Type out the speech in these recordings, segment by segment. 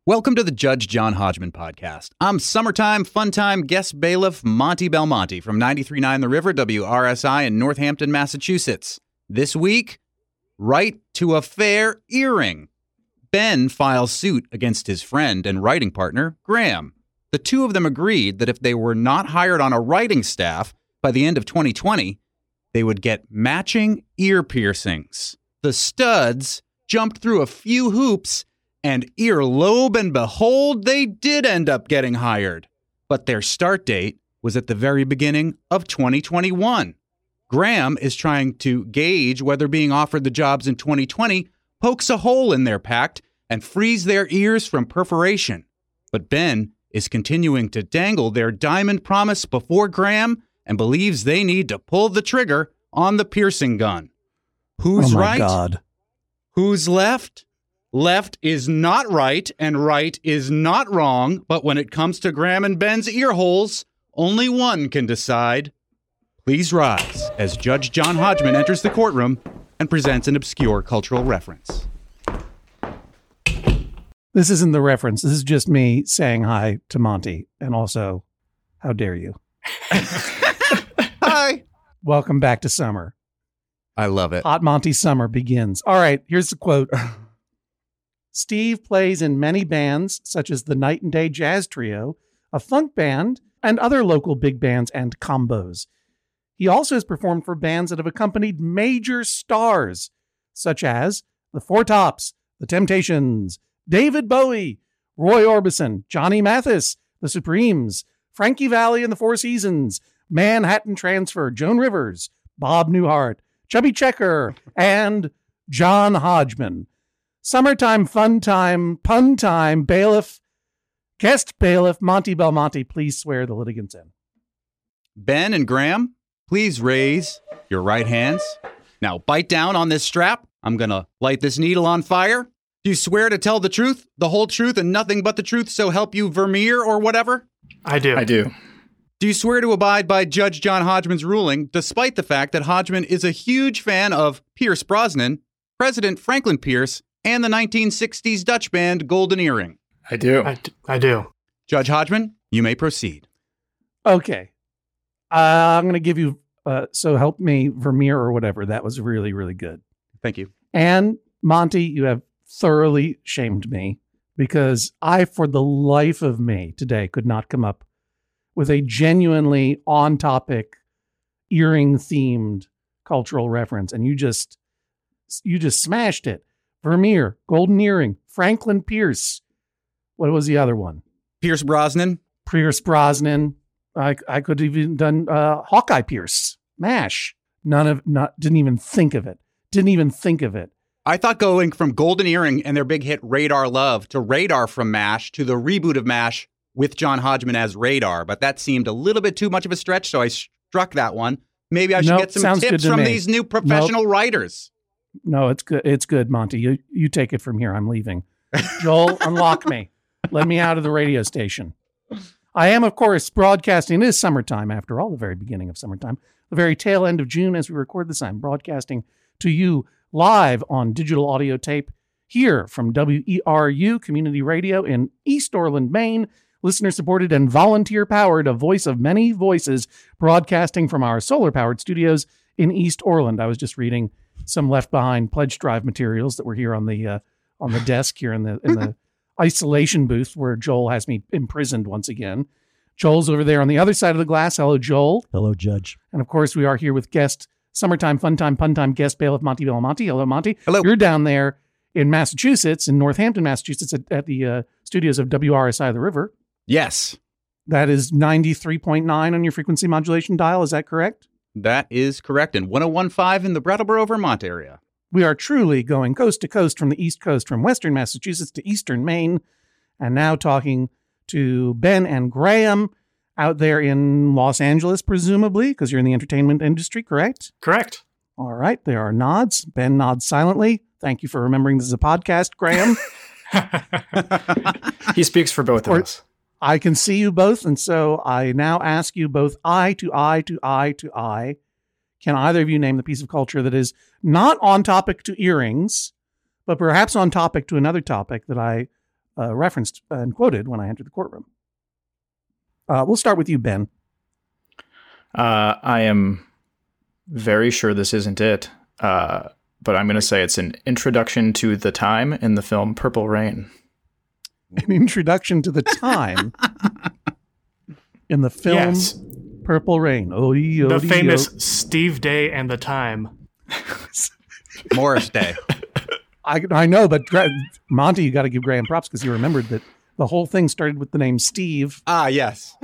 Welcome to the Judge John Hodgman podcast. I'm summertime, fun-time guest bailiff Monty Belmonte from 93.9 The River, WRSI in Northampton, Massachusetts. This week, right to a fair earring. Ben files suit against his friend and writing partner, Graham. The two of them agreed that if they were not hired on a writing staff by the end of 2020, they would get matching ear piercings. The studs jumped through a few hoops, and earlobe and behold, they did end up getting hired. But their start date was at the very beginning of 2021. Graham is trying to gauge whether being offered the jobs in 2020 pokes a hole in their pact and frees their ears from perforation. But Ben is continuing to dangle their diamond promise before Graham and believes they need to pull the trigger on the piercing gun. Who's right? God. Who's left? Left is not right, and right is not wrong. But when it comes to Graham and Ben's ear holes, only one can decide. Please rise as Judge John Hodgman enters the courtroom and presents an obscure cultural reference. This isn't the reference. This is just me saying hi to Monty. And also, how dare you? Hi. Welcome back to summer. I love it. Hot Monty summer begins. All right, here's the quote. Steve plays in many bands, such as the Night and Day Jazz Trio, a funk band, and other local big bands and combos. He also has performed for bands that have accompanied major stars, such as the Four Tops, the Temptations, David Bowie, Roy Orbison, Johnny Mathis, the Supremes, Frankie Valli and the Four Seasons, Manhattan Transfer, Joan Rivers, Bob Newhart, Chubby Checker, and John Hodgman. Summertime, fun time, pun time, bailiff, guest bailiff, Monty Belmonte, please swear the litigants in. Ben and Graham, please raise your right hands. Now bite down on this strap. I'm going to light this needle on fire. Do you swear to tell the truth, the whole truth, and nothing but the truth, so help you Vermeer or whatever? I do. Do you swear to abide by Judge John Hodgman's ruling, despite the fact that Hodgman is a huge fan of Pierce Brosnan, President Franklin Pierce, and the 1960s Dutch band Golden Earring? I do. I do. Judge Hodgman, you may proceed. Okay. I'm going to give you, so help me Vermeer or whatever. That was really, really good. Thank you. And Monty, you have thoroughly shamed me because I, for the life of me today, could not come up with a genuinely on-topic, earring-themed cultural reference. And you just smashed it. Vermeer, Golden Earring, Franklin Pierce. What was the other one? Pierce Brosnan. Pierce Brosnan. I could have even done Hawkeye Pierce. MASH. Didn't even think of it. I thought going from Golden Earring and their big hit Radar Love to Radar from MASH to the reboot of MASH with John Hodgman as Radar, but that seemed a little bit too much of a stretch, so I struck that one. Maybe I should get some tips from these new professional writers. No, it's good. It's good, Monty. You take it from here. I'm leaving. Joel, unlock me. Let me out of the radio station. I am, of course, broadcasting. It is summertime, after all, the very beginning of summertime, the very tail end of June as we record this. I'm broadcasting to you live on digital audio tape here from WERU Community Radio in East Orland, Maine. Listener-supported and volunteer-powered, a voice of many voices, broadcasting from our solar-powered studios in East Orland. I was just reading some Left Behind pledge drive materials that were here on the desk here in the isolation booth where Joel has me imprisoned once again. Joel's over there on the other side of the glass. Hello, Joel. Hello, Judge. And of course, we are here with guest summertime, fun time, pun time guest bailiff Monty Belmonte. Hello, Monty. Hello. You're down there in Massachusetts, in Northampton, Massachusetts, at the studios of WRSI The River. Yes. That is 93.9 on your frequency modulation dial. Is that correct? That is correct. And 101.5 in the Brattleboro, Vermont area. We are truly going coast to coast from the East Coast, from Western Massachusetts to Eastern Maine, and now talking to Ben and Graham out there in Los Angeles, presumably, because you're in the entertainment industry, correct? Correct. All right. There are nods. Ben nods silently. Thank you for remembering this is a podcast, Graham. He speaks for both of us. I can see you both, and so I now ask you both eye to eye to eye to eye. Can either of you name the piece of culture that is not on topic to earrings, but perhaps on topic to another topic that I referenced and quoted when I entered the courtroom. We'll start with you, Ben. I am very sure this isn't it, but I'm going to say it's an introduction to the time in the film Purple Rain. An introduction to the time in the film Yes. Purple Rain. The famous Steve Day and the Time. Morris Day. I know, but Monty, you got to give Graham props because he remembered that the whole thing started with the name Steve. Ah, yes.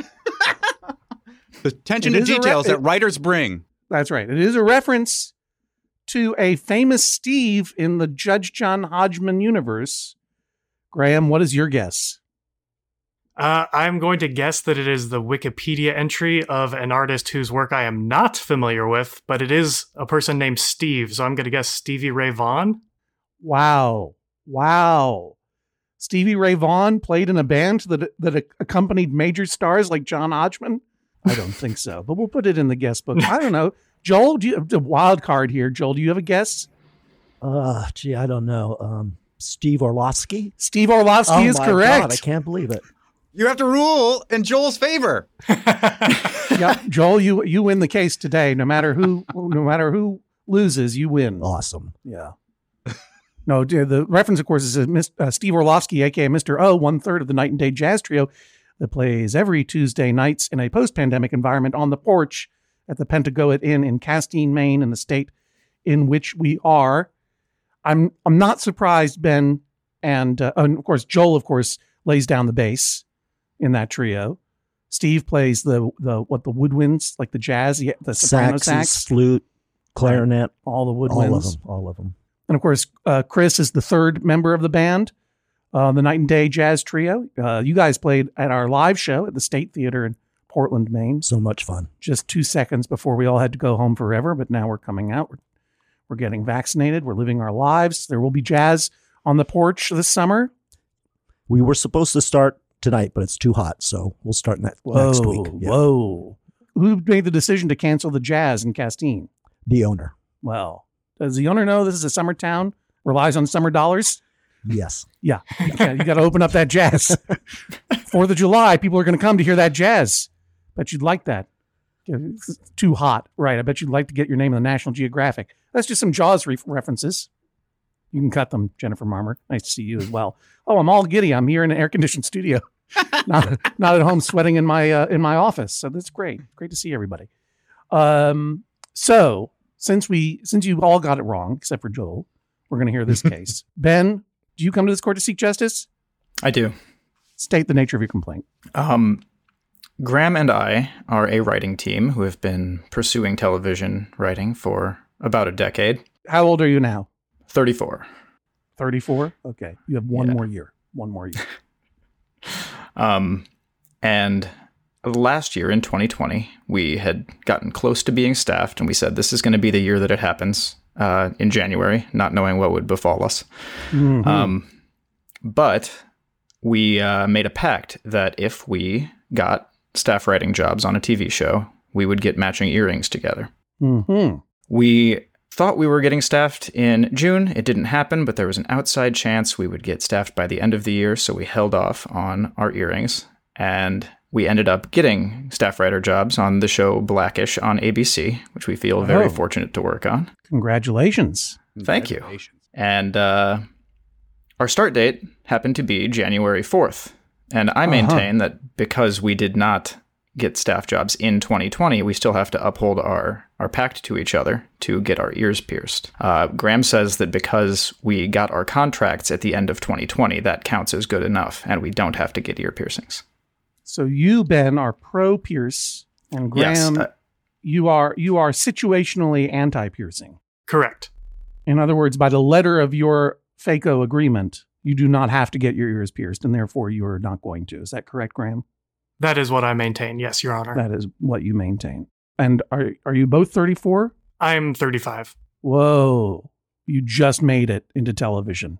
The attention It to is a details that writers bring. That's right. It is a reference to a famous Steve in the Judge John Hodgman universe. Graham, what is your guess? I'm going to guess that it is the Wikipedia entry of an artist whose work I am not familiar with, but it is a person named Steve. So I'm going to guess Stevie Ray Vaughan. Wow. Stevie Ray Vaughan played in a band that accompanied major stars like John Hodgman? I don't think so, but we'll put it in the guest book. I don't know. Joel, do you have a wild card here? Joel, do you have a guess? Gee, I don't know. Steve Orlovsky? Steve Orlovsky is correct. God, I can't believe it. You have to rule in Joel's favor. Yeah, Joel, you win the case today. No matter who loses, you win. Awesome. Yeah. No, the reference, of course, is Steve Orlovsky, aka Mr. O, 1/3 of the Night and Day Jazz Trio that plays every Tuesday nights in a post-pandemic environment on the porch at the Pentagoet Inn in Castine, Maine, in the state in which we are. I'm not surprised, Ben, and of course Joel, of course, lays down the bass in that trio. Steve plays the woodwinds, like the jazz, the soprano sax, flute, clarinet, all the woodwinds, all of them. And of course, Chris is the third member of the band, the Night and Day Jazz Trio. You guys played at our live show at the State Theater in Portland, Maine. So much fun. Just 2 seconds before we all had to go home forever, but now we're coming out. We're getting vaccinated. We're living our lives. There will be jazz on the porch this summer. We were supposed to start tonight, but it's too hot, so we'll start next week. Yeah. Whoa. Who made the decision to cancel the jazz in Castine? The owner. Well, does the owner know this is a summer town? Relies on summer dollars? Yes. Yeah. You got to open up that jazz. 4th of July, people are going to come to hear that jazz. Bet you'd like that. It's too hot. Right. I bet you'd like to get your name in the National Geographic. That's just some Jaws references. You can cut them, Jennifer Marmer. Nice to see you as well. Oh, I'm all giddy. I'm here in an air-conditioned studio. not at home sweating in my office. So that's great. Great to see everybody. So since you all got it wrong, except for Joel, we're going to hear this case. Ben, do you come to this court to seek justice? I do. State the nature of your complaint. Graham and I are a writing team who have been pursuing television writing for about a decade. How old are you now? 34. 34? Okay. You have one more year. And last year in 2020, we had gotten close to being staffed, and we said this is going to be the year that it happens in January, not knowing what would befall us. Mm-hmm. But we made a pact that if we got staff writing jobs on a TV show, we would get matching earrings together. Mm-hmm. We thought we were getting staffed in June. It didn't happen, but there was an outside chance we would get staffed by the end of the year, so we held off on our earrings, and we ended up getting staff writer jobs on the show Blackish on ABC, which we feel very fortunate to work on. Congratulations. Thank you. And our start date happened to be January 4th. And I maintain that because we did not get staff jobs in 2020, we still have to uphold our pact to each other to get our ears pierced. Graham says that because we got our contracts at the end of 2020, that counts as good enough, and we don't have to get ear piercings. So you, Ben, are pro-pierce, and Graham, yes, you are situationally anti-piercing. Correct. In other words, by the letter of your FACO agreement, you do not have to get your ears pierced, and therefore you are not going to. Is that correct, Graham? That is what I maintain. Yes, Your Honor. That is what you maintain. And are you both 34? I'm 35. Whoa. You just made it into television.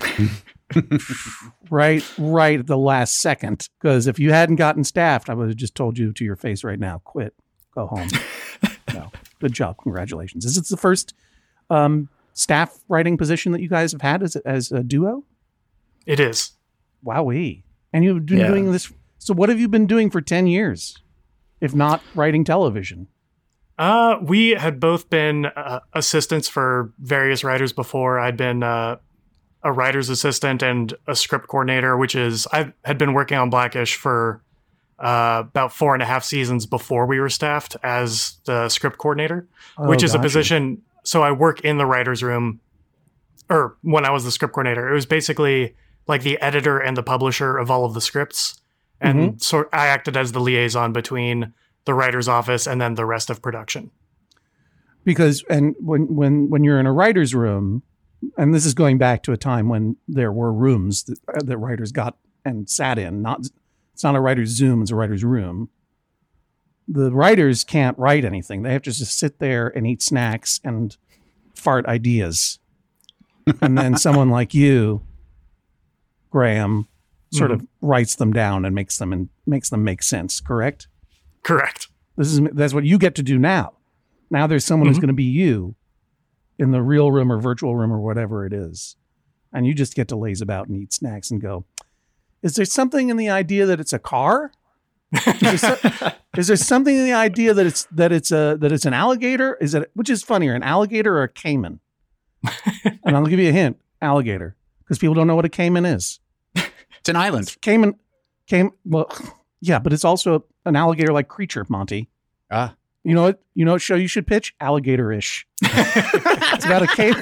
right at the last second. Because if you hadn't gotten staffed, I would have just told you to your face right now, quit, go home. No. Good job. Congratulations. Is it the first staff writing position that you guys have had as a duo? It is. Wowee. And you've been doing this. So what have you been doing for 10 years, if not writing television? We had both been assistants for various writers before. I'd been a writer's assistant and a script coordinator, I had been working on Blackish for about 4.5 seasons before we were staffed as the script coordinator, which is a position. So I work in the writer's room, or when I was the script coordinator, it was basically like the editor and the publisher of all of the scripts. And so I acted as the liaison between the writer's office and then the rest of production. Because, and when you're in a writer's room, and this is going back to a time when there were rooms that writers got and sat in, it's not a writer's Zoom, it's a writer's room. The writers can't write anything. They have to just sit there and eat snacks and fart ideas. And then someone like you, Graham, sort of writes them down and makes them make sense, correct? Correct. That's what you get to do now. Now there's someone who's going to be you in the real room or virtual room or whatever it is. And you just get to laze about and eat snacks and go, is there something in the idea that it's a car? Is there something in the idea that it's an alligator? Which is funnier, an alligator or a caiman? And I'll give you a hint, alligator, because people don't know what a caiman is. It's an island. Caiman, well, yeah, but it's also an alligator-like creature, Monty. Ah. You know what show you should pitch? Alligator-ish. It's about a caiman.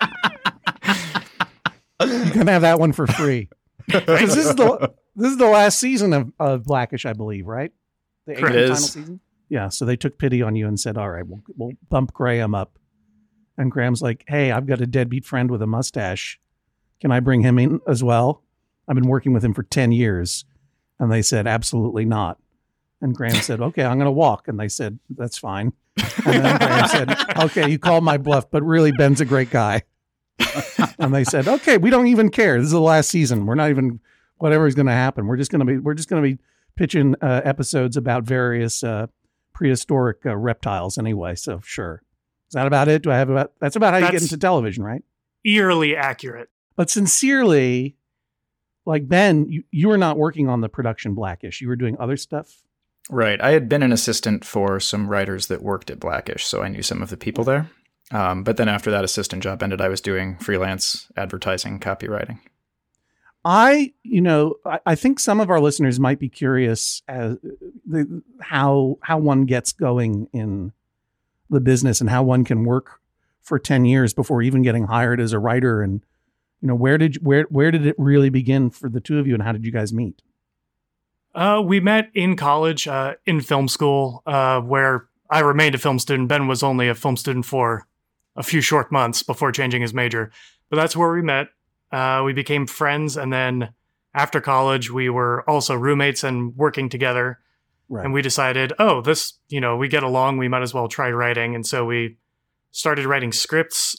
You can have that one for free. Because this is the last season of Blackish, I believe, right? The 8th and final season. Yeah, so they took pity on you and said, all right, we'll bump Graham up. And Graham's like, hey, I've got a deadbeat friend with a mustache. Can I bring him in as well? I've been working with him for 10 years. And they said, absolutely not. And Graham said, okay, I'm going to walk. And they said, that's fine. And then Graham said, okay, you called my bluff, but really Ben's a great guy. And they said, okay, we don't even care. This is the last season. We're not even, whatever's going to happen. We're just going to be pitching episodes about various prehistoric reptiles anyway. So sure. Is that about it? That's about how you get into television, right? Eerily accurate. But sincerely, like Ben, you were not working on the production Blackish. You were doing other stuff. Right. I had been an assistant for some writers that worked at Blackish, so I knew some of the people there. But then after that assistant job ended, I was doing freelance advertising, copywriting. I think some of our listeners might be curious as how one gets going in the business and how one can work for 10 years before even getting hired as a writer. And, where did it really begin for the two of you, and how did you guys meet? We met in college, in film school, where I remained a film student. Ben was only a film student for a few short months before changing his major, but that's where we met. We became friends. And then after college, we were also roommates and working together. Right. And we decided, we get along, we might as well try writing. And so we started writing scripts.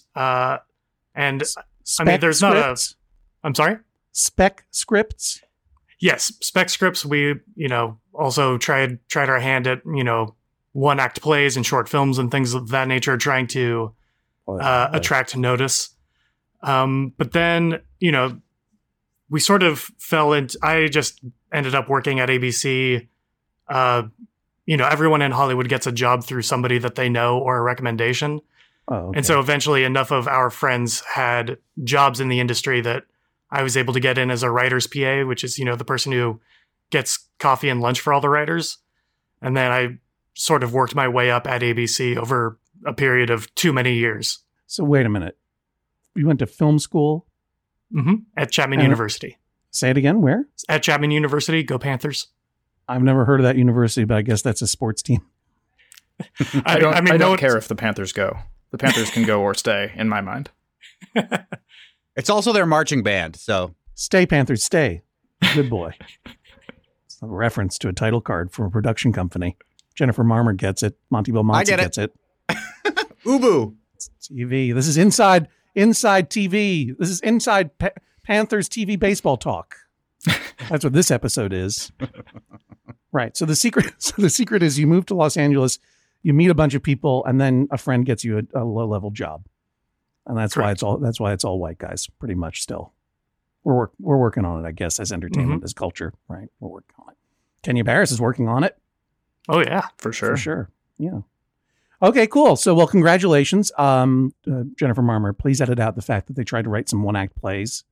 There's not a, I'm sorry? Spec scripts? Yes. Spec scripts. We, also tried our hand at, one act plays and short films and things of that nature, trying to attract notice. But then, we sort of fell into, I just ended up working at ABC. Everyone in Hollywood gets a job through somebody that they know or a recommendation. Oh, okay. And so eventually enough of our friends had jobs in the industry that I was able to get in as a writer's PA, which is, the person who gets coffee and lunch for all the writers. And then I sort of worked my way up at ABC over a period of too many years. So wait a minute. You went to film school? Mm-hmm. At Chapman University. Say it again, where? At Chapman University, go Panthers. I've never heard of that university, but I guess that's a sports team. I don't care if the Panthers go. The Panthers can go or stay, in my mind. It's also their marching band, so. Stay, Panthers, stay. Good boy. It's a reference to a title card from a production company. Jennifer Marmor gets it. Monty Belmonte gets it. Ubu. It's TV. This is inside TV. This is inside Panthers TV baseball talk. That's what this episode is. Right. So the secret is you move to Los Angeles, you meet a bunch of people, and then a friend gets you a low-level job. And that's why it's all white guys, pretty much still. We're working on it, I guess, as entertainment, as culture, right? We're working on it. Kenya Barris is working on it. Oh, yeah. For sure. For sure. Yeah. Okay, cool. So, well, congratulations. Jennifer Marmer, please edit out the fact that they tried to write some one-act plays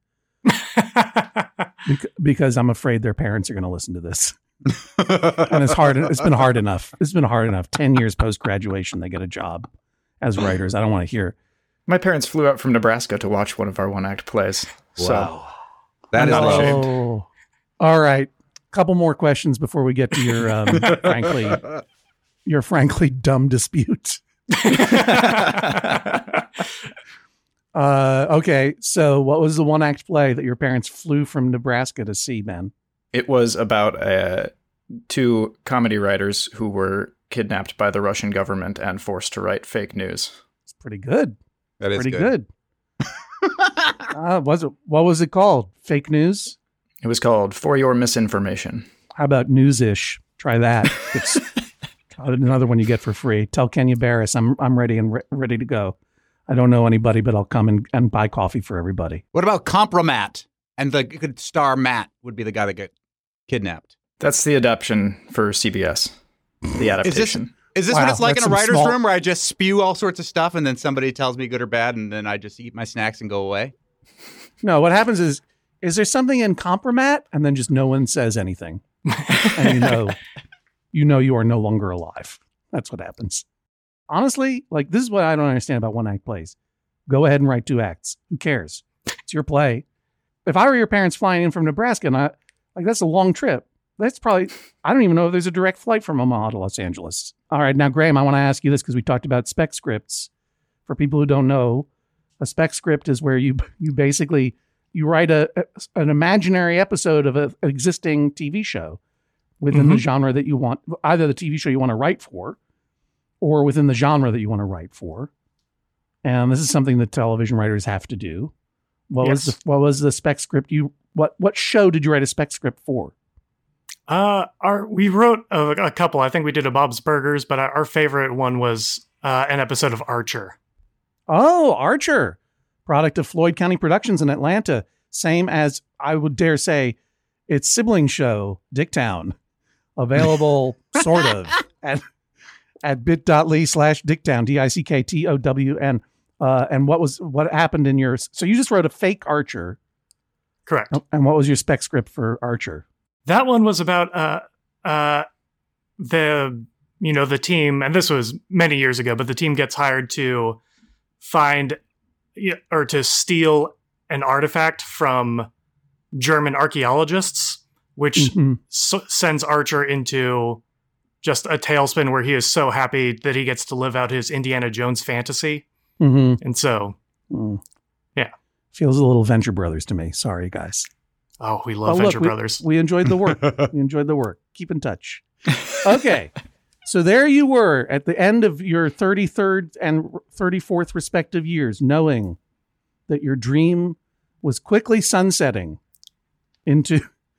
because I'm afraid their parents are going to listen to this. And it's hard. It's been hard enough. 10 years post-graduation, they get a job as writers. I don't want to hear. My parents flew out from Nebraska to watch one of our one-act plays. Wow. That is Oh. All right. Couple more questions before we get to your frankly dumb dispute. Okay. So what was the one act play that your parents flew from Nebraska to see, Ben? It was about two comedy writers who were kidnapped by the Russian government and forced to write fake news. It's pretty good. That is pretty good. What was it called? Fake news? It was called For Your Misinformation. How about News-ish? Try that. It's another one you get for free. Tell Kenya Barris I'm ready and ready to go. I don't know anybody, but I'll come and buy coffee for everybody. What about Compromat? And the good star Matt would be the guy that got kidnapped. That's the adaptation for CBS. The adaptation. Is this Wow, what it's like in that's a some writer's small- room where I just spew all sorts of stuff and then somebody tells me good or bad and then I just eat my snacks and go away? No, what happens is there something in Compromat? And then just no one says anything. And you know you are no longer alive. That's what happens. Honestly, like this is what I don't understand about one act plays. Go ahead and write 2 acts. Who cares? It's your play. If I were your parents flying in from Nebraska, and that's a long trip. That's probably, I don't even know if there's a direct flight from Omaha to Los Angeles. All right, now, Graham, I want to ask you this because we talked about spec scripts. For people who don't know, a spec script is where you basically, you write an imaginary episode of an existing TV show within the genre that you want, either the TV show you want to write for or within the genre that you want to write for. And this is something that television writers have to do. What was the spec script what show did you write a spec script for? We wrote a couple. I think we did a Bob's Burgers, but our favorite one was an episode of Archer. Oh, Archer, product of Floyd County Productions in Atlanta. Same as, I would dare say, its sibling show, Dicktown. Available sort of at bit.ly/Dicktown, DICKTOWN. And what happened in your, so you just wrote a fake Archer. Correct. And what was your spec script for Archer? That one was about the team, and this was many years ago, but the team gets hired to find or to steal an artifact from German archaeologists, which sends Archer into just a tailspin where he is so happy that he gets to live out his Indiana Jones fantasy. And so, yeah. Feels a little Venture Brothers to me. Sorry, guys. Oh, we love Venture Brothers. We enjoyed the work. Keep in touch. Okay. So there you were at the end of your 33rd and 34th respective years, knowing that your dream was quickly sunsetting into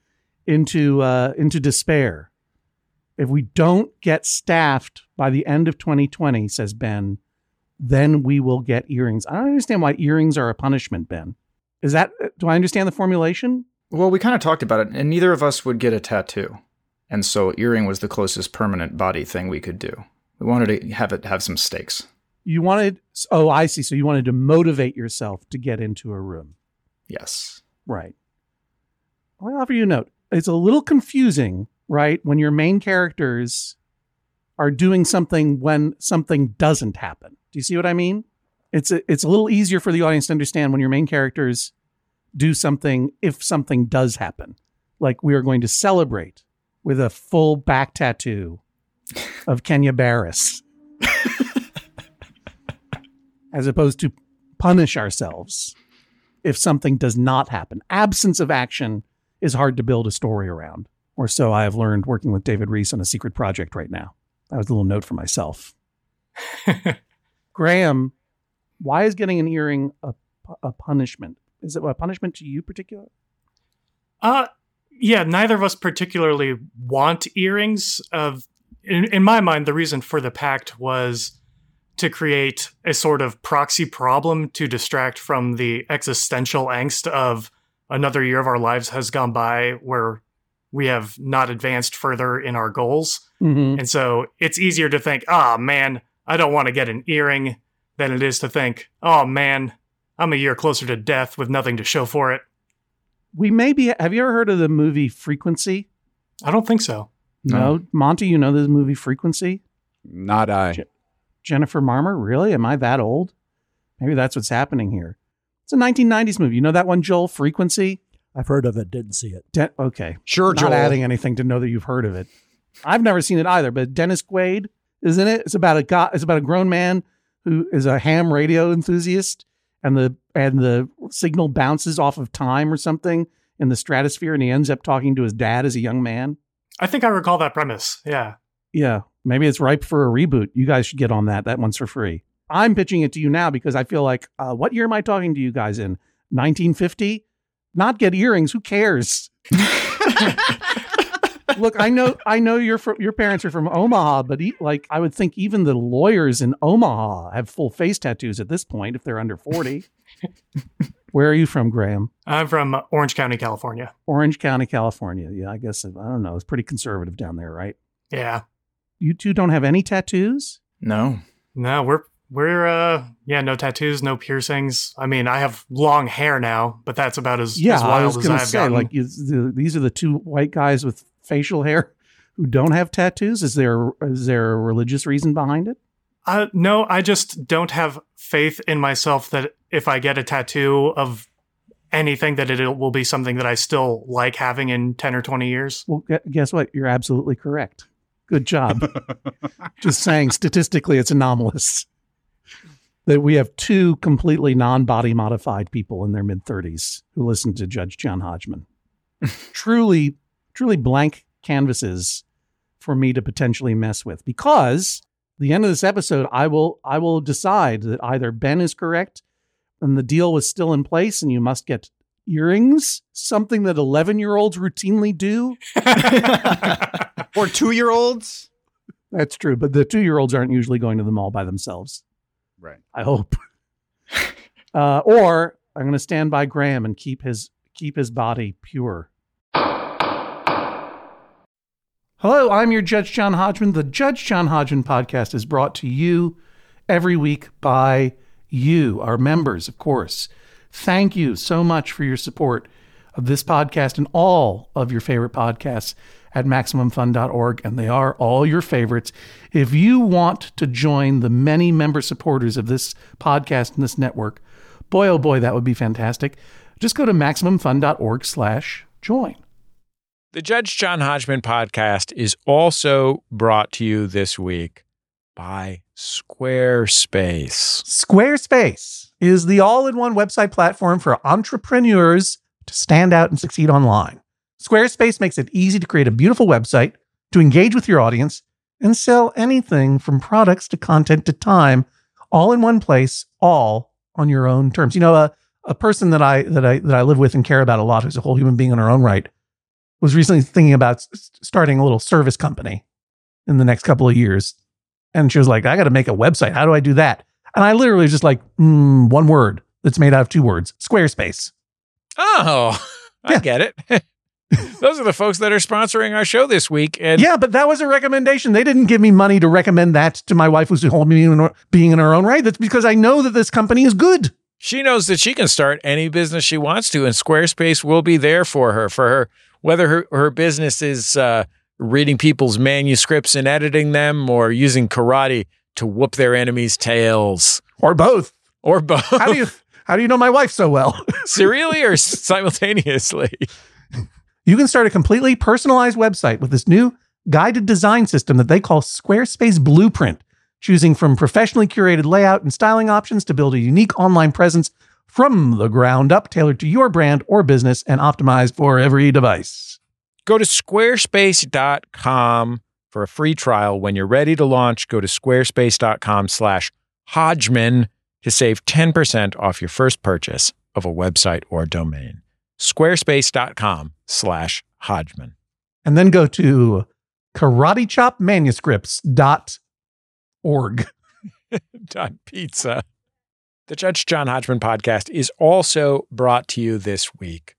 despair. If we don't get staffed by the end of 2020, says Ben, then we will get earrings. I don't understand why earrings are a punishment, Ben. Do I understand the formulation? Well, we kind of talked about it, and neither of us would get a tattoo. And so earring was the closest permanent body thing we could do. We wanted to have some stakes. Oh, I see. So you wanted to motivate yourself to get into a room. Yes. Right. I'll offer you a note. It's a little confusing, right? When your main characters are doing something when something doesn't happen. Do you see what I mean? It's a little easier for the audience to understand when your main characters do something if something does happen. Like we are going to celebrate with a full back tattoo of Kenya Barris. As opposed to punish ourselves if something does not happen. Absence of action is hard to build a story around. Or so I have learned working with David Reese on a secret project right now. That was a little note for myself. Graham, why is getting an earring a punishment? Is it a punishment to you particular? Yeah, neither of us particularly want earrings. In my mind, the reason for the pact was to create a sort of proxy problem to distract from the existential angst of another year of our lives has gone by where we have not advanced further in our goals. Mm-hmm. And so it's easier to think, oh man, I don't want to get an earring, than it is to think, oh man, I'm a year closer to death with nothing to show for it. Have you ever heard of the movie Frequency? I don't think so. No. Monty, you know this movie Frequency? Not I. Jennifer Marmer? Really? Am I that old? Maybe that's what's happening here. It's a 1990s movie. You know that one, Joel? Frequency? I've heard of it, didn't see it. Okay. Sure, Joel. Not adding anything to know that you've heard of it. I've never seen it either, but Dennis Quaid is in it. It's about a guy. It's about a grown man who is a ham radio enthusiast, and the signal bounces off of time or something in the stratosphere, and he ends up talking to his dad as a young man. I think I recall that premise. Yeah. Yeah. Maybe it's ripe for a reboot. You guys should get on that. That one's for free. I'm pitching it to you now because I feel like, what year am I talking to you guys in? 1950? Not get earrings. Who cares? Look, I know your parents are from Omaha, but I would think even the lawyers in Omaha have full face tattoos at this point if they're under 40. Where are you from, Graham? I'm from Orange County, California. Orange County, California. Yeah, I guess, I don't know. It's pretty conservative down there, right? Yeah. You two don't have any tattoos? No. No, we're no tattoos, no piercings. I mean, I have long hair now, but that's about as wild as I've gotten. Like, these are the two white guys with facial hair who don't have tattoos. Is there a religious reason behind it? No, I just don't have faith in myself that if I get a tattoo of anything, that it will be something that I still like having in 10 or 20 years. Well, guess what? You're absolutely correct. Good job. Just saying, statistically, it's anomalous that we have two completely non-body modified people in their mid-30s who listen to Judge John Hodgman. Truly blank canvases for me to potentially mess with, because the end of this episode, I will decide that either Ben is correct and the deal was still in place and you must get earrings, something that 11-year-olds routinely do. Or 2-year-olds. That's true. But the 2-year-olds aren't usually going to the mall by themselves. Right. I hope. Or I'm going to stand by Graham and keep his body pure. Hello, I'm your Judge John Hodgman. The Judge John Hodgman podcast is brought to you every week by you, our members, of course. Thank you so much for your support of this podcast and all of your favorite podcasts at MaximumFun.org, and they are all your favorites. If you want to join the many member supporters of this podcast and this network, boy, oh boy, that would be fantastic. Just go to MaximumFun.org/join. The Judge John Hodgman podcast is also brought to you this week by Squarespace. Squarespace is the all-in-one website platform for entrepreneurs to stand out and succeed online. Squarespace makes it easy to create a beautiful website, to engage with your audience, and sell anything from products to content to time, all in one place, all on your own terms. You know, a person that I live with and care about a lot, who's a whole human being in her own right, was recently thinking about starting a little service company in the next couple of years. And she was like, I got to make a website. How do I do that? And I literally was just like, one word that's made out of 2 words, Squarespace. Oh, I get it. Those are the folks that are sponsoring our show this week. And yeah, but that was a recommendation. They didn't give me money to recommend that to my wife, who's a whole being in her own right. That's because I know that this company is good. She knows that she can start any business she wants to, and Squarespace will be there for her, whether her business is reading people's manuscripts and editing them, or using karate to whoop their enemies' tails. Or both. Or both. How do you know my wife so well? Serially or simultaneously? You can start a completely personalized website with this new guided design system that they call Squarespace Blueprint, choosing from professionally curated layout and styling options to build a unique online presence from the ground up, tailored to your brand or business and optimized for every device. Go to squarespace.com for a free trial. When you're ready to launch, go to squarespace.com/Hodgman to save 10% off your first purchase of a website or domain. Squarespace.com/Hodgman. And then go to karatechopmanuscripts.org. .pizza. The Judge John Hodgman podcast is also brought to you this week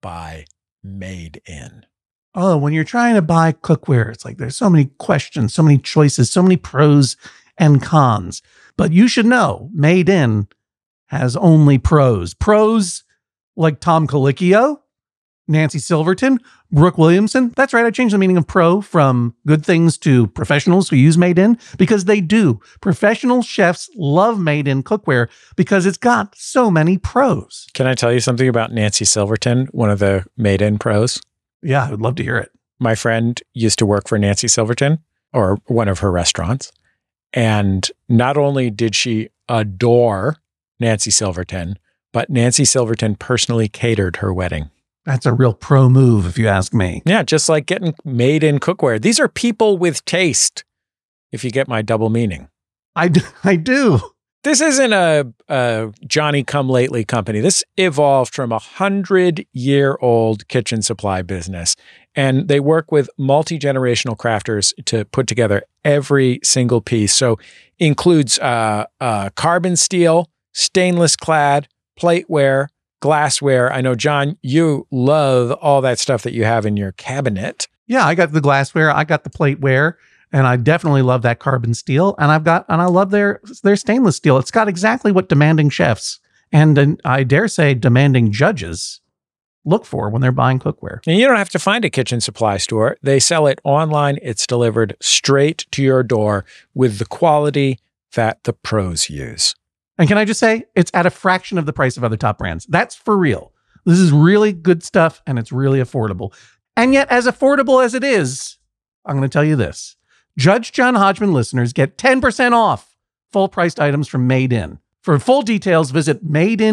buy Made In? Oh, when you're trying to buy cookware, it's like there's so many questions, so many choices, so many pros and cons. But you should know Made In has only pros. Pros like Tom Colicchio, Nancy Silverton, Brooke Williamson. That's right. I changed the meaning of pro from good things to professionals who use Made In, because they do. Professional chefs love Made In cookware because it's got so many pros. Can I tell you something about Nancy Silverton, one of the Made In pros? Yeah, I would love to hear it. My friend used to work for Nancy Silverton, or one of her restaurants. And not only did she adore Nancy Silverton, but Nancy Silverton personally catered her wedding. That's a real pro move, if you ask me. Yeah, just like getting Made In cookware. These are people with taste, if you get my double meaning. I do. This isn't a Johnny-come-lately company. This evolved from 100-year-old kitchen supply business, and they work with multi-generational crafters to put together every single piece. So includes carbon steel, stainless clad, plateware, glassware. I know, John, you love all that stuff that you have in your cabinet. Yeah, I got the glassware, I got the plateware, and I definitely love that carbon steel. And I love their stainless steel. It's got exactly what demanding chefs and I dare say demanding judges look for when they're buying cookware. And you don't have to find a kitchen supply store. They sell it online. It's delivered straight to your door with the quality that the pros use. And can I just say, it's at a fraction of the price of other top brands. That's for real. This is really good stuff, and it's really affordable. And yet, as affordable as it is, I'm going to tell you this. Judge John Hodgman listeners get 10% off full-priced items from Made In. For full details, visit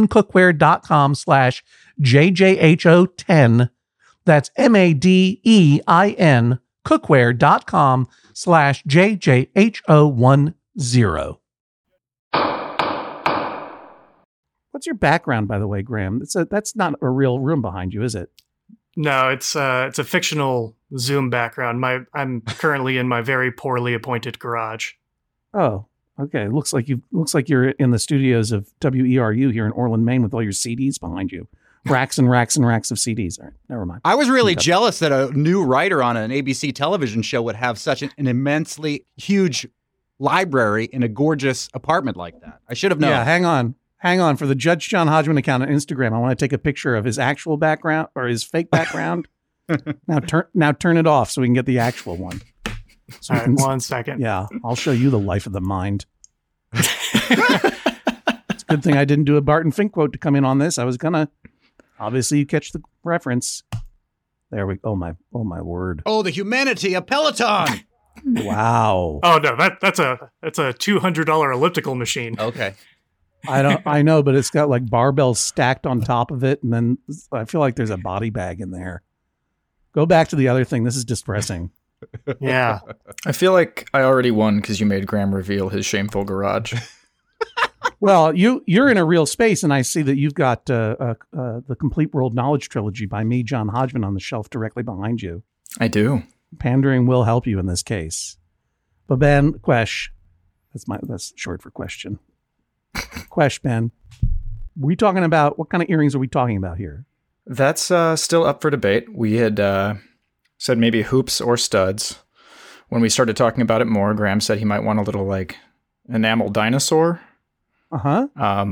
madeincookware.com/JJHO10. That's MADEIN cookware.com/JJHO10. What's your background, by the way, Graham? That's not a real room behind you, is it? No, it's a fictional Zoom background. I'm currently in my very poorly appointed garage. Oh, okay. Looks like you're in the studios of WERU here in Orland, Maine, with all your CDs behind you. Racks and racks and racks of CDs. All right, never mind. I was really jealous that a new writer on an ABC television show would have such an immensely huge library in a gorgeous apartment like that. I should have known. Yeah, hang on. For the Judge John Hodgman account on Instagram, I want to take a picture of his actual background or his fake background. Now turn it off so we can get the actual one. So all right, 1 second. Yeah, I'll show you the life of the mind. It's a good thing I didn't do a Barton Fink quote to come in on this. I was gonna. Obviously, you catch the reference. There we go. Oh my word. Oh, the humanity of Peloton. Wow. Oh no, that's a $200 elliptical machine. Okay. I know, but it's got like barbells stacked on top of it, and then I feel like there's a body bag in there. Go back to the other thing. This is depressing. Yeah. I feel like I already won because you made Graham reveal his shameful garage. Well, you're in a real space, and I see that you've got the Complete World Knowledge Trilogy by me, John Hodgman, on the shelf directly behind you. I do. Pandering will help you in this case. But Ben, Quesh, that's short for question. Quesh, Ben, what kind of earrings are we talking about here? That's still up for debate. We had said maybe hoops or studs. When we started talking about it more, Graham said he might want a little like enamel dinosaur. Uh-huh.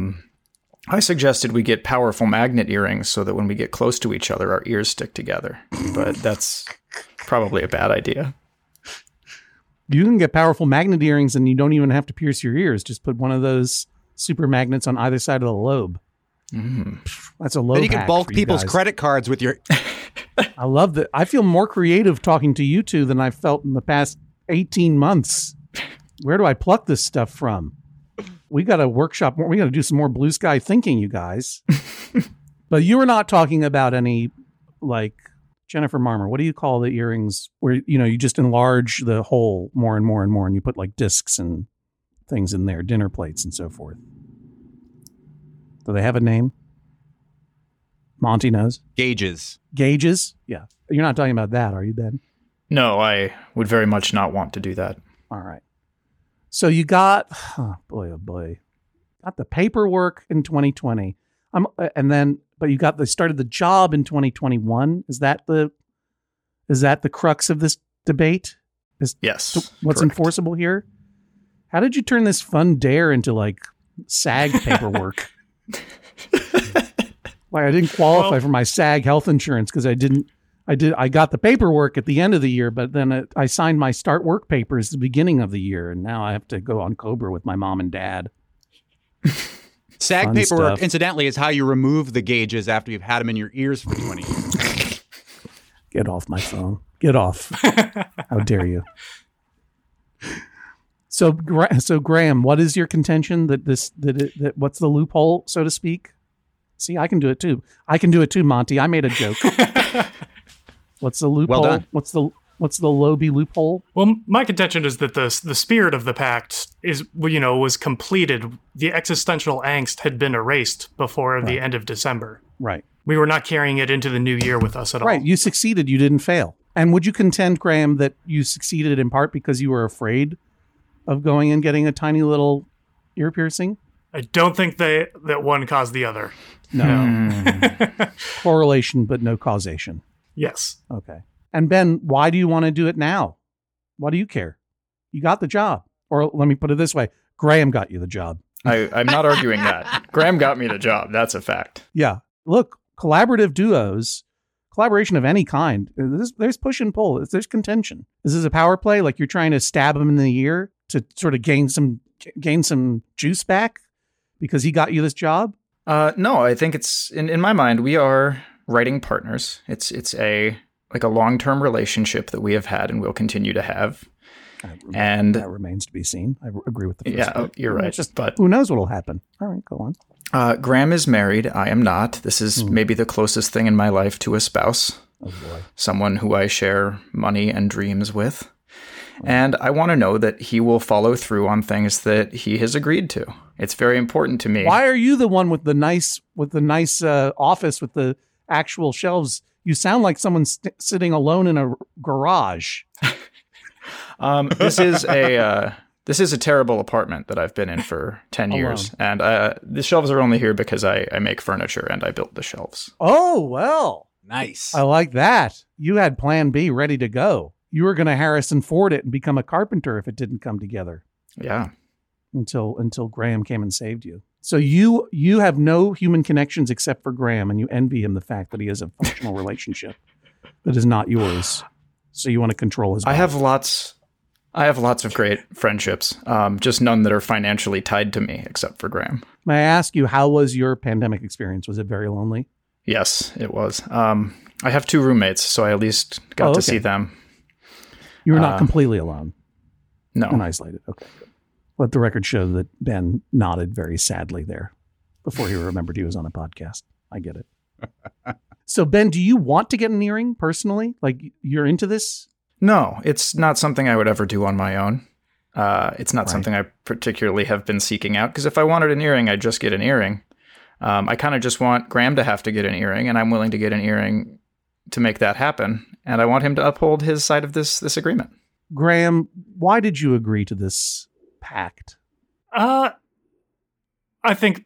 I suggested we get powerful magnet earrings so that when we get close to each other, our ears stick together. But that's probably a bad idea. You can get powerful magnet earrings and you don't even have to pierce your ears. Just put one of those super magnets on either side of the lobe. That's a lobe Then you can hack bulk for you people's guys. credit cards with your... I love that. I feel more creative talking to you two than I've felt in the past 18 months. Where do I pluck this stuff from? We got to workshop more. We got to do some more blue sky thinking, you guys. But you were not talking about any, like, Jennifer Marmer, what do you call the earrings where, you just enlarge the hole more and more and more, and you put like discs and things in there, dinner plates and so forth? Do they have a name? Monty knows. Gauges. Gauges? Yeah. You're not talking about that, are you, Ben? No, I would very much not want to do that. All right. So you got, oh boy, got the paperwork in 2020. But they started the job in 2021. Is that the crux of this debate? Yes. What's correct. enforceable here? How did you turn this fun dare into like SAG paperwork? Like I didn't qualify for my SAG health insurance because I got the paperwork at the end of the year, but then I signed my start work papers at the beginning of the year, and now I have to go on Cobra with my mom and dad. SAG Fun paperwork, stuff. incidentally, is how you remove the gauges after you've had them in your ears for 20 years. Get off my phone. Get off. How dare you? So Graham, what is your contention that what's the loophole, so to speak? See, I can do it too. Monty. I made a joke. What's the loophole? Well done. What's the Lobi loophole? Well, my contention is that the spirit of the pact was completed. The existential angst had been erased before the end of December. Right. We were not carrying it into the new year with us at all. Right. You succeeded. You didn't fail. And would you contend, Graham, that you succeeded in part because you were afraid of going and getting a tiny little ear piercing? I don't think that one caused the other. No. Correlation, but no causation. Yes. Okay. And Ben, why do you want to do it now? Why do you care? You got the job. Or let me put it this way. Graham got you the job. I'm not arguing that. Graham got me the job. That's a fact. Yeah. Look, collaborative duos, collaboration of any kind, there's push and pull. There's contention. This is a power play. Like you're trying to stab him in the ear to sort of gain some juice back because he got you this job. No, I think it's in my mind, we are writing partners. It's a long-term relationship that we have had and will continue to have. And that remains to be seen. I agree with the first part. You're right. But who knows what'll happen? All right, go on. Graham is married. I am not. This is maybe the closest thing in my life to a spouse. Oh boy. Someone who I share money and dreams with. And I want to know that he will follow through on things that he has agreed to. It's very important to me. Why are you the one with the nice office with the actual shelves? You sound like someone sitting alone in a garage. This is a terrible apartment that I've been in for 10 years. And the shelves are only here because I make furniture and I built the shelves. Oh, well. Nice. I like that. You had plan B ready to go. You were going to Harrison Ford it and become a carpenter if it didn't come together. Yeah. Until Graham came and saved you. So you have no human connections except for Graham, and you envy him the fact that he has a functional relationship that is not yours. So you want to control his body. I have lots of great friendships, just none that are financially tied to me except for Graham. May I ask you, how was your pandemic experience? Was it very lonely? Yes, it was. I have 2 roommates, so I at least got to see them. You were not completely alone. No. And isolated. Okay. Let the record show that Ben nodded very sadly there before he remembered he was on a podcast. I get it. So Ben, do you want to get an earring personally? Like you're into this? No, it's not something I would ever do on my own. It's not something I particularly have been seeking out, because if I wanted an earring, I'd just get an earring. I kind of just want Graham to have to get an earring, and I'm willing to get an earring to make that happen. And I want him to uphold his side of this agreement. Graham, why did you agree to this pact? I think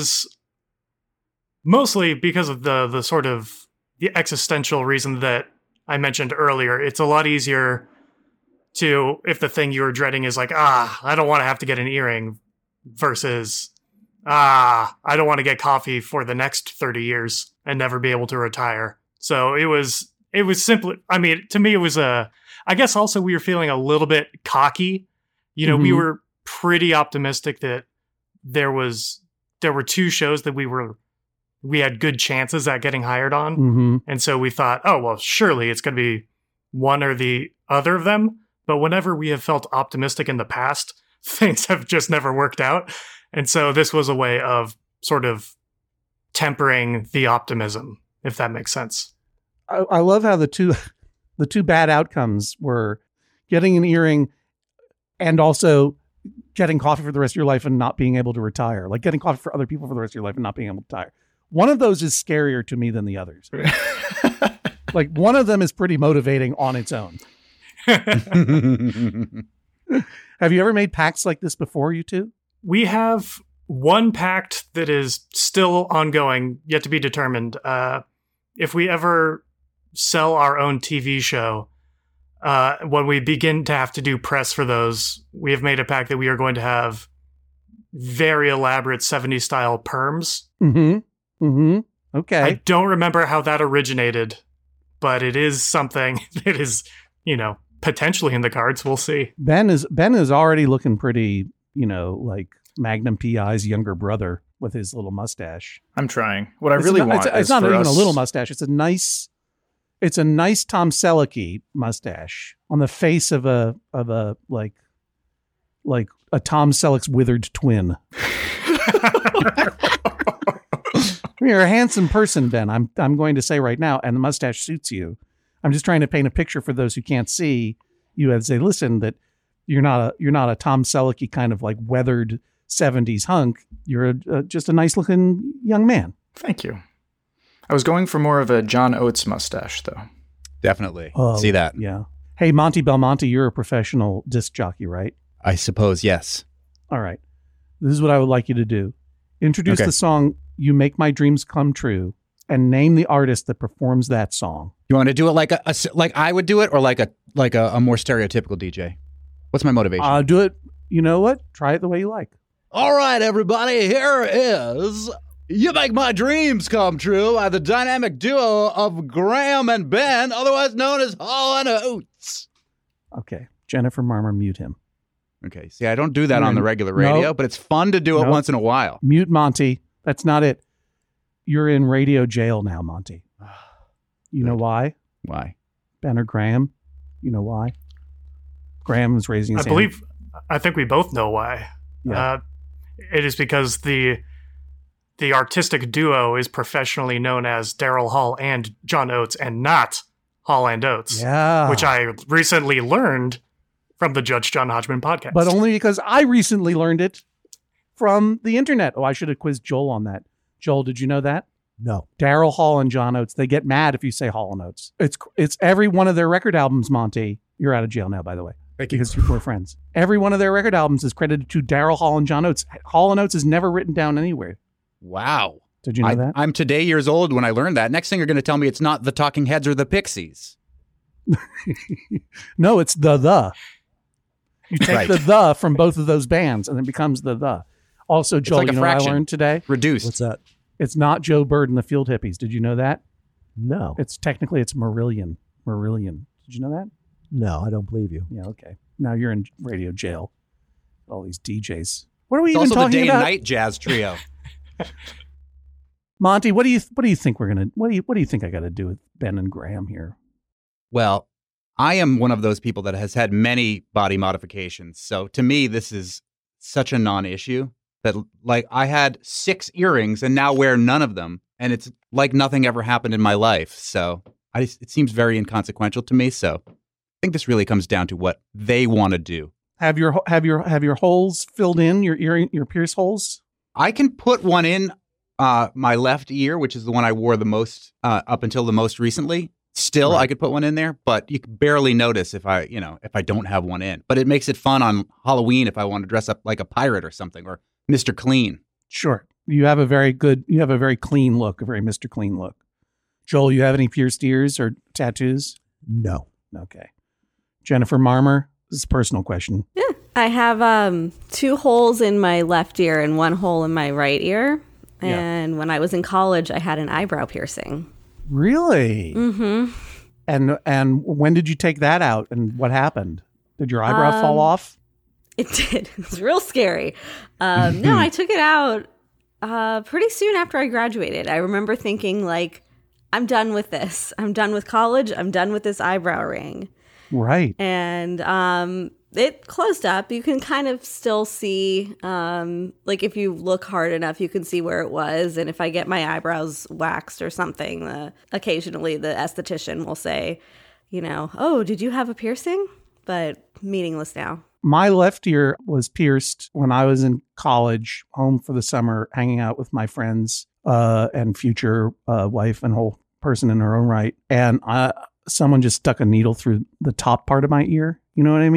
mostly because of the sort of the existential reason that I mentioned earlier. It's a lot easier if the thing you were dreading is like, I don't want to have to get an earring versus, I don't want to get coffee for the next 30 years and never be able to retire. So it was simply, I mean, to me, it was I guess also we were feeling a little bit cocky. We were pretty optimistic that there were 2 shows that we had good chances at getting hired on. Mm-hmm. And so we thought, oh, well, surely it's going to be one or the other of them. But whenever we have felt optimistic in the past, things have just never worked out. And so this was a way of sort of tempering the optimism, if that makes sense. I love how the two bad outcomes were getting an earring and also getting coffee for the rest of your life and not being able to retire. Like getting coffee for other people for the rest of your life and not being able to retire. One of those is scarier to me than the others. Like one of them is pretty motivating on its own. Have you ever made pacts like this before, you two? We have one pact that is still ongoing, yet to be determined. If we ever sell our own TV show, when we begin to have to do press for those, we have made a pact that we are going to have very elaborate 70s style perms. Okay. I don't remember how that originated, but it is something that is, potentially in the cards. We'll see. Ben is already looking pretty, like Magnum PI's younger brother with his little mustache. I'm trying. What I really want it's is not for even us... a little mustache. It's a nice Tom Selleck mustache on the face of a like a Tom Selleck's withered twin. You're a handsome person, Ben. I'm going to say right now, and the mustache suits you. I'm just trying to paint a picture for those who can't see you as they listen that you're not a Tom Selleck kind of like weathered 70s hunk. You're just a nice looking young man. Thank you. I was going for more of a John Oates mustache, though. Definitely. Oh, See that. Yeah. Hey, Monty Belmonte, you're a professional disc jockey, right? I suppose, yes. All right. This is what I would like you to do. Introduce Okay. the song You Make My Dreams Come True and name the artist that performs that song. You want to do it like like I would do it, or like a more stereotypical DJ? What's my motivation? Do it. You know what? Try it the way you like. All right, everybody, here is You Make My Dreams Come True by the dynamic duo of Graham and Ben, otherwise known as Hall and Oates. Okay. Jennifer Marmer, mute him. Okay, see, I don't do that on the regular radio, No. but it's fun to do it No. once in a while. Mute Monty. That's not it. You're in radio jail now, Monty. You know why? Why? Ben or Graham? You know why? Graham is raising his hand. I think we both know why. Yeah. It is because the artistic duo is professionally known as Daryl Hall and John Oates, and not Hall and Oates. Yeah. Which I recently learned from the Judge John Hodgman podcast. But only because I recently learned it from the internet. Oh, I should have quizzed Joel on that. Joel, did you know that? No. Daryl Hall and John Oates. They get mad if you say Hall and Oates. It's every one of their record albums, Monty. You're out of jail now, by the way. Thank you. Because we're friends. Every one of their record albums is credited to Daryl Hall and John Oates. Hall and Oates is never written down anywhere. Wow. Did you know that? I'm today years old when I learned that. Next thing you're going to tell me it's not the Talking Heads or the Pixies. No, it's the. You take Right. the from both of those bands and it becomes the. Also, Joel, like a you know what I fraction. learned today? Reduced. What's that? It's not Joe Bird and the Field Hippies. Did you know that? No. It's Marillion. Marillion. Did you know that? No, I don't believe you. Yeah, okay. Now you're in radio jail. All these DJs. What are we It's even also the talking day about? and night jazz trio. Monty, what do you think we're gonna what do you think I gotta do with Ben and Graham here? Well, I am one of those people that has had many body modifications. So to me, this is such a non-issue that, like, I had 6 earrings and now wear none of them. And it's like nothing ever happened in my life. So it seems very inconsequential to me. So I think this really comes down to what they want to do. Have your holes filled in, your pierce holes? I can put one in my left ear, which is the one I wore the most up until the most recently. Still, Right. I could put one in there, but you can barely notice if I don't have one in. But it makes it fun on Halloween if I want to dress up like a pirate or something, or Mr. Clean. Sure. You have a very clean look, a very Mr. Clean look. Joel, you have any pierced ears or tattoos? No. Okay. Jennifer Marmer, this is a personal question. I have 2 holes in my left ear and 1 hole in my right ear. Yeah. And when I was in college, I had an eyebrow piercing. Really? Mm-hmm. And when did you take that out and what happened? Did your eyebrow fall off? It did. It was real scary. No, I took it out pretty soon after I graduated. I remember thinking, like, I'm done with this. I'm done with college. I'm done with this eyebrow ring. Right. And it closed up. You can kind of still see, like, if you look hard enough, you can see where it was. And if I get my eyebrows waxed or something, occasionally the esthetician will say, oh, did you have a piercing? But meaningless now. My left ear was pierced when I was in college, home for the summer, hanging out with my friends and future wife and whole person in her own right. And someone just stuck a needle through the top part of my ear. You know what I mean?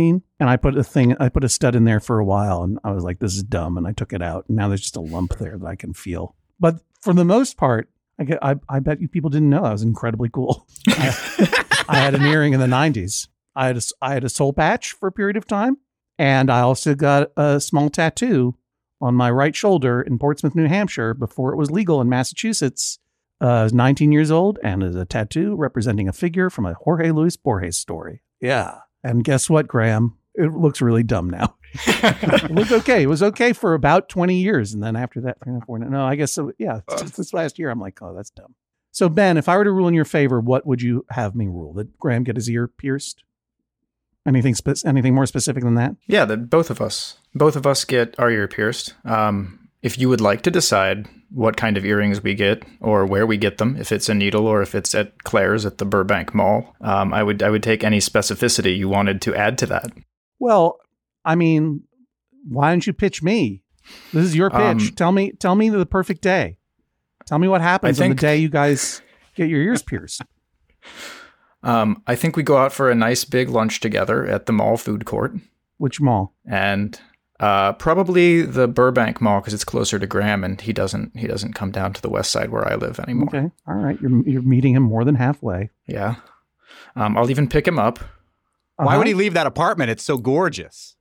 And I put a stud in there for a while, and I was like, this is dumb. And I took it out. And now there's just a lump there that I can feel. But for the most part, I bet you people didn't know that was incredibly cool. I had an earring in the 90s. I had a soul patch for a period of time. And I also got a small tattoo on my right shoulder in Portsmouth, New Hampshire, before it was legal in Massachusetts. I was 19 years old, and is a tattoo representing a figure from a Jorge Luis Borges story. Yeah. And guess what, Graham? It looks really dumb now. It looked okay. It was okay for about 20 years. And then after that, no, I guess so. Yeah. This last year, I'm like, oh, that's dumb. So, Ben, if I were to rule in your favor, what would you have me rule? That Graham get his ear pierced? Anything more specific than that? Yeah, that both of us get our ear pierced. If you would like to decide what kind of earrings we get or where we get them, if it's a needle or if it's at Claire's at the Burbank Mall, I would take any specificity you wanted to add to that. Well, I mean, why don't you pitch me? This is your pitch. Tell me the perfect day. Tell me what happens on the day you guys get your ears pierced. I think we go out for a nice big lunch together at the mall food court. Which mall? And probably the Burbank Mall, because it's closer to Graham, and he doesn't come down to the west side where I live anymore. Okay, all right. You're meeting him more than halfway. Yeah. I'll even pick him up. Why would he leave that apartment? It's so gorgeous.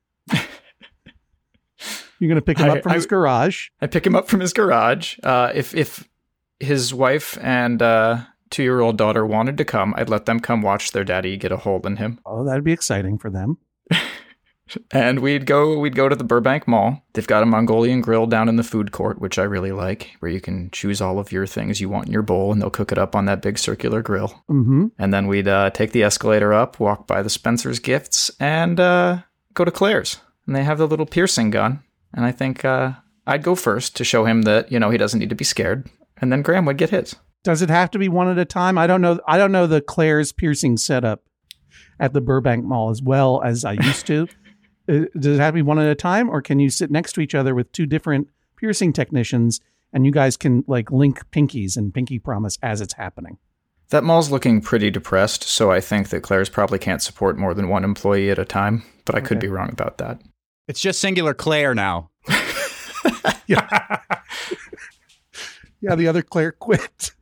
You're going to pick him up from his garage. I pick him up from his garage. If his wife and 2-year-old daughter wanted to come, I'd let them come watch their daddy get a hold in him. Oh, that'd be exciting for them. And we'd go to the Burbank Mall. They've got a Mongolian grill down in the food court, which I really like, where you can choose all of your things you want in your bowl, and they'll cook it up on that big circular grill. Mm-hmm. And then we'd take the escalator up, walk by the Spencer's Gifts, and go to Claire's. And they have the little piercing gun. And I think I'd go first to show him that, he doesn't need to be scared. And then Graham would get his. Does it have to be one at a time? I don't know the Claire's piercing setup at the Burbank Mall as well as I used to. Does it have to be one at a time, or can you sit next to each other with two different piercing technicians and you guys can like link pinkies and pinky promise as it's happening? That mall's looking pretty depressed, so I think that Claire's probably can't support more than one employee at a time, but I could be wrong about that. It's just singular Claire now. Yeah. Yeah, the other Claire quit.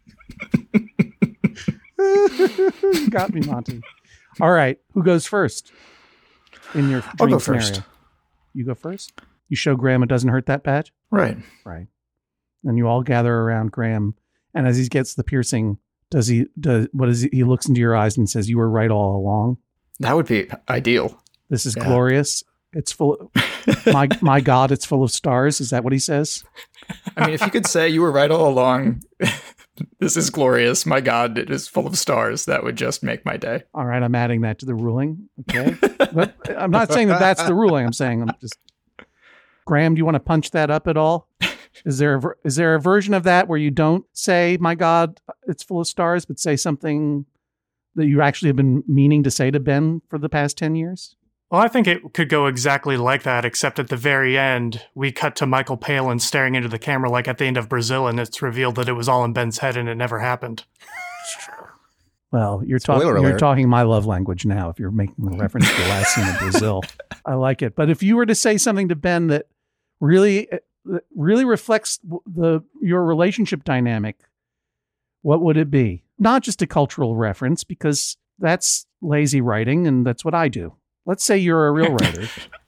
You got me, Monty. All right, who goes first? In your I'll go scenario? first. You go first? You show Graham it doesn't hurt that bad? Right. Right. And you all gather around Graham, and as he gets the piercing, he looks into your eyes and says, "You were right all along." That would be ideal. This is glorious. It's full of, my God, it's full of stars. Is that what he says? I mean, if you could say you were right all along, this is glorious. My God, it is full of stars. That would just make my day. All right, I'm adding that to the ruling. Okay. But I'm not saying that that's the ruling. I'm saying Graham, do you want to punch that up at all? Is there a version of that where you don't say, my God, it's full of stars, but say something that you actually have been meaning to say to Ben for the past 10 years? Well, I think it could go exactly like that, except at the very end, we cut to Michael Palin staring into the camera like at the end of Brazil, and it's revealed that it was all in Ben's head and it never happened. Well, you're talking my love language now if you're making a reference to the last scene of Brazil. I like it. But if you were to say something to Ben that really reflects your relationship dynamic, what would it be? Not just a cultural reference, because that's lazy writing and that's what I do. Let's say you're a real writer.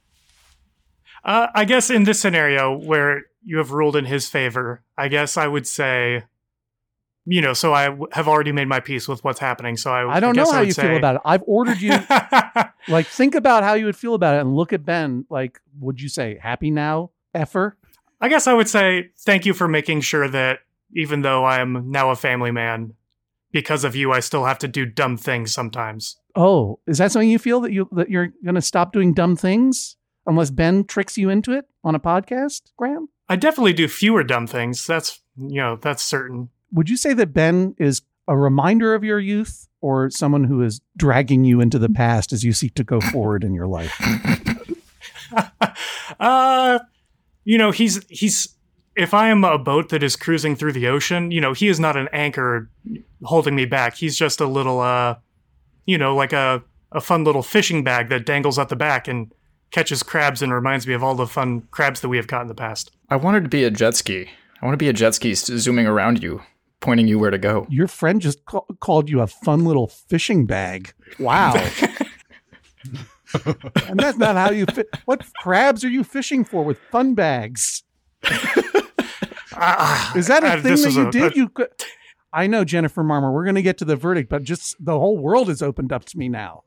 I guess in this scenario where you have ruled in his favor, I guess I would say, so I have already made my peace with what's happening. So I don't know how you feel about it. I've ordered you, think about how you would feel about it and look at Ben. Would you say happy now, effer? I guess I would say thank you for making sure that even though I am now a family man, because of you, I still have to do dumb things sometimes. Oh, is that something you feel that you're going to stop doing dumb things unless Ben tricks you into it on a podcast, Graham? I definitely do fewer dumb things. That's certain. Would you say that Ben is a reminder of your youth or someone who is dragging you into the past as you seek to go forward in your life? He's if I am a boat that is cruising through the ocean, he is not an anchor holding me back. He's just a little, like a a fun little fishing bag that dangles at the back and catches crabs and reminds me of all the fun crabs that we have caught in the past. I wanted to be a jet ski. I want to be a jet ski zooming around you, pointing you where to go. Your friend just called you a fun little fishing bag. Wow. And that's not how you fit. What crabs are you fishing for with fun bags? Is that a thing that you did? I know, Jennifer Marmer, we're going to get to the verdict, but just the whole world has opened up to me now.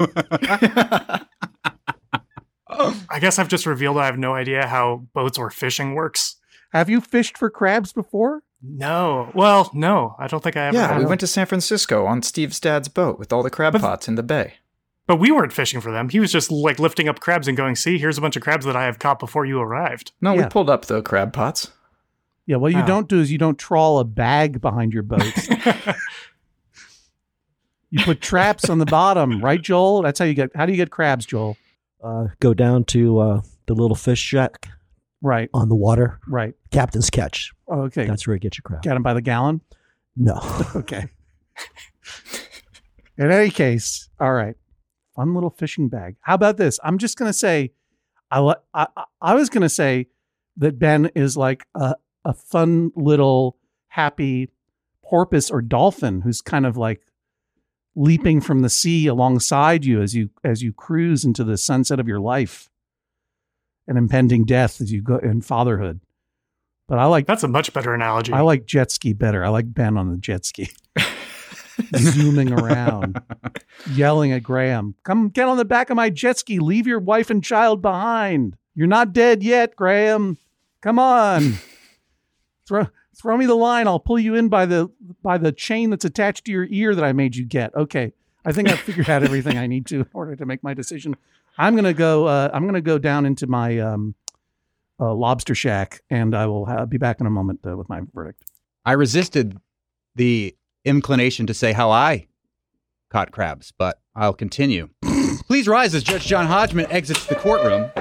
I guess I've just revealed I have no idea how boats or fishing works. Have you fished for crabs before? No. Well, no, I don't think I ever Yeah, have. we went to San Francisco on Steve's dad's boat with all the crab pots in the bay. But we weren't fishing for them. He was just like lifting up crabs and going, see, here's a bunch of crabs that I have caught before you arrived. No, Yeah. we pulled up the crab pots. Yeah, what you don't do is you don't trawl a bag behind your boats. You put traps on the bottom, right, Joel? That's how do you get crabs, Joel? Go down to the little fish shack Right, on the water. right. Captain's Catch. Oh, okay. That's where you get your crab. Get them by the gallon? No. Okay. In any case, all right. Fun little fishing bag. How about this? I'm just going to say, I was going to say that Ben is like a fun little happy porpoise or dolphin who's kind of like leaping from the sea alongside you as you cruise into the sunset of your life and impending death as you go in fatherhood. But I like That's a much better analogy. I like jet ski better. I like Ben on the jet ski. Zooming around, yelling at Graham, "Come get on the back of my jet ski. Leave your wife and child behind. You're not dead yet, Graham. Come on. Throw me the line. I'll pull you in by the chain that's attached to your ear that I made you get." Okay. I think I've figured out everything I need to in order to make my decision. I'm going to go down into my lobster shack, and I will be back in a moment with my verdict. I resisted the inclination to say how I caught crabs, but I'll continue. Please rise as Judge John Hodgman exits the courtroom.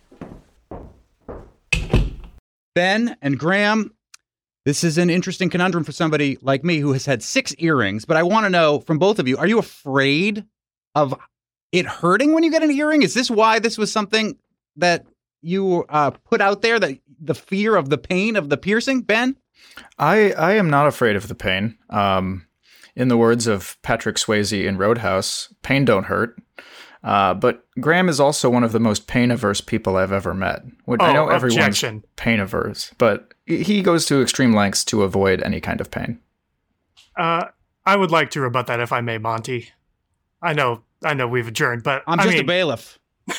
Ben and Graham, this is an interesting conundrum for somebody like me who has had 6 earrings, but I want to know from both of you, are you afraid of it hurting when you get an earring? Is this why this was something that you put out there, that the fear of the pain of the piercing, Ben? I am not afraid of the pain. In the words of Patrick Swayze in Roadhouse, pain don't hurt. But Graham is also one of the most pain-averse people I've ever met. I know everyone's pain-averse, but he goes to extreme lengths to avoid any kind of pain. I would like to rebut that if I may, Monty. I know we've adjourned, but I'm just a bailiff.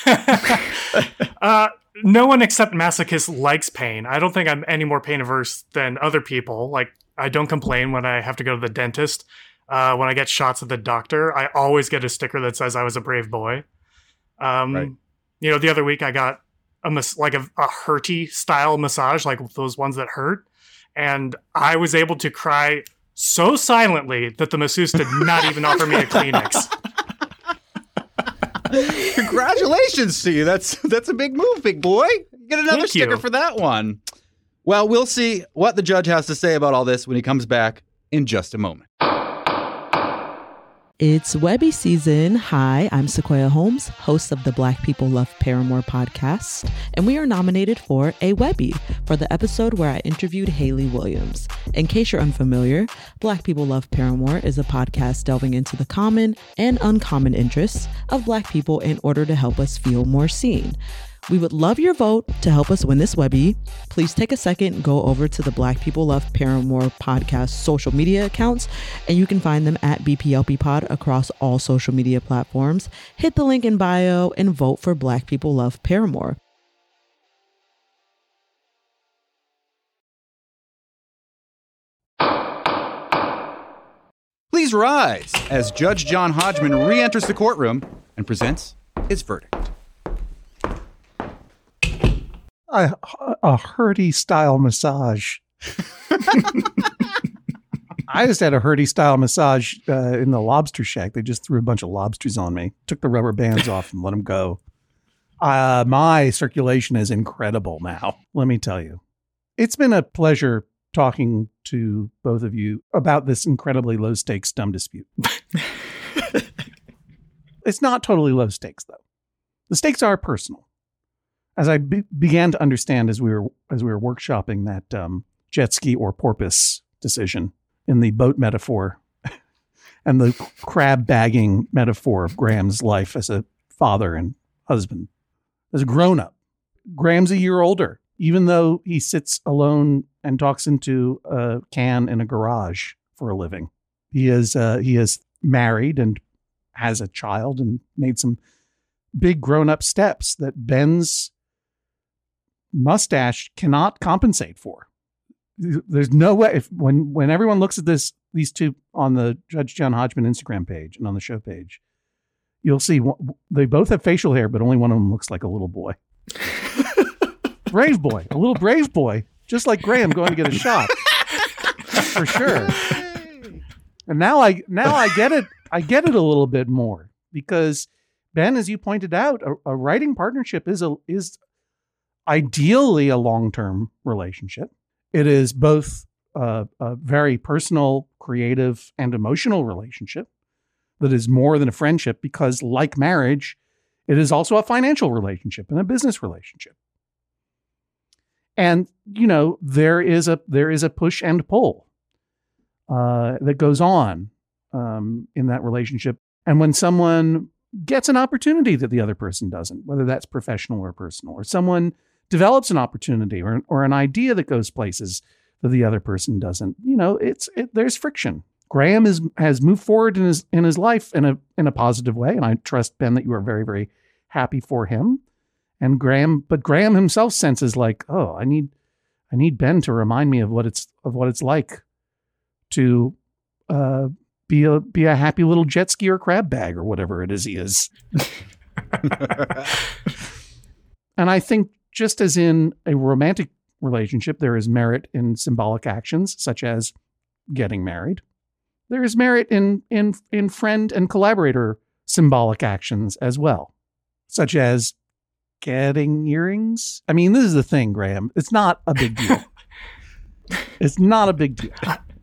No one except masochists likes pain. I don't think I'm any more pain averse than other people. Like, I don't complain when I have to go to the dentist. When I get shots at the doctor, I always get a sticker that says I was a brave boy. Right. You know, the other week I got a Hurty style massage, like those ones that hurt. And I was able to cry so silently that the masseuse did not even offer me a Kleenex. Congratulations to you. That's a big move, big boy. You get another sticker for that one. Well, we'll see what the judge has to say about all this when he comes back in just a moment. It's Webby season. Hi, I'm Sequoia Holmes, host of the Black People Love Paramore podcast, and we are nominated for a Webby for the episode where I interviewed Hayley Williams. In case you're unfamiliar, Black People Love Paramore is a podcast delving into the common and uncommon interests of Black people in order to help us feel more seen. We would love your vote to help us win this Webby. Please take a second, go over to the Black People Love Paramore podcast social media accounts, and you can find them at BPLP Pod across all social media platforms. Hit the link in bio and vote for Black People Love Paramore. Please rise as Judge John Hodgman re-enters the courtroom and presents his verdict. A Hurty style massage. I just had a Hurty style massage in the lobster shack. They just threw a bunch of lobsters on me, took the rubber bands off and let them go. My circulation is incredible now, let me tell you. It's been a pleasure talking to both of you about this incredibly low stakes dumb dispute. it's not totally low stakes though. The stakes are personal. As I began to understand as we were workshopping that jet ski or porpoise decision in the boat metaphor and the crab bagging metaphor of Graham's life as a father and husband, as a grown up. Graham's a year older, even though he sits alone and talks into a can in a garage for a living. He is married and has a child and made some big grown up steps that Ben's mustache cannot compensate for. There's no way when everyone looks at these two on the Judge John Hodgman Instagram page and on the show page, you'll see they both have facial hair, but only one of them looks like a little boy. Brave boy, a little brave boy, just like Graham going to get a shot for sure. And now I get it. I get it a little bit more because Ben, as you pointed out, a writing partnership is ideally a long-term relationship. It is both a very personal, creative, and emotional relationship that is more than a friendship because, like marriage, it is also a financial relationship and a business relationship. And, there is a push and pull that goes on in that relationship. And when someone gets an opportunity that the other person doesn't, whether that's professional or personal, or someone develops an opportunity or an idea that goes places that the other person doesn't, there's friction. Graham has moved forward in his life in a positive way, and I trust, Ben, that you are very, very happy for him. And Graham himself senses like, oh, I need Ben to remind me of what it's like to be a happy little jet ski or crab bag or whatever it is he is. And I think just as in a romantic relationship, there is merit in symbolic actions such as getting married. There is merit in friend and collaborator symbolic actions as well, such as getting earrings. I mean, this is the thing, Graham. It's not a big deal. It's not a big deal.